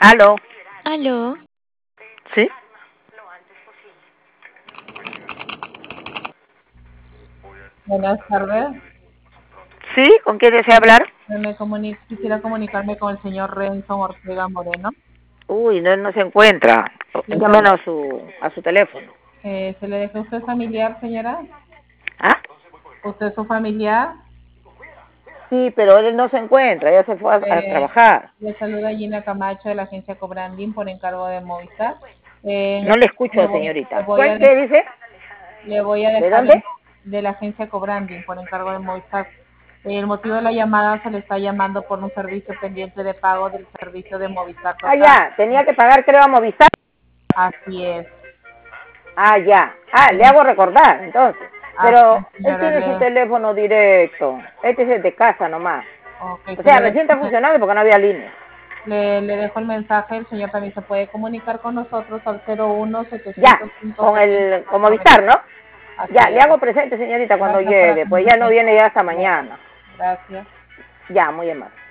Aló. Aló. ¿Sí? Buenas tardes. ¿Sí? ¿Con quién desea hablar? Quisiera comunicarme con el señor Renzo Ortega Moreno. Uy, no se encuentra. Llámelo a su teléfono. ¿Se le deja usted familiar, señora? ¿Ah? ¿Usted es su familiar? Sí, pero él no se encuentra, ya se fue a trabajar. Le saluda Gina Camacho de la agencia Cobranding por encargo de Movistar. No le escucho, Le señorita. voy a ¿Qué dice? le voy a ¿De dejar dónde? de la agencia Cobranding por encargo de Movistar. El motivo de la llamada se le está llamando por un servicio pendiente de pago del servicio de Movistar Ah, Total. ya, tenía que pagar, creo, a Movistar. Así es. Ah, ya. Ah, le hago recordar, entonces. Así Pero es, él señora. tiene su teléfono directo. Este es el de casa nomás. Ok, O sea, recién está funcionando porque no había línea. le dejo el mensaje, el señor también se puede comunicar con nosotros al 01 Ya, 705 con 70 con Movistar, ¿no? Ya, Así le es. hago presente, señorita, cuando Gracias por llegue. Pues ya no atenderme. viene ya hasta mañana. Gracias. Ya, muy amable.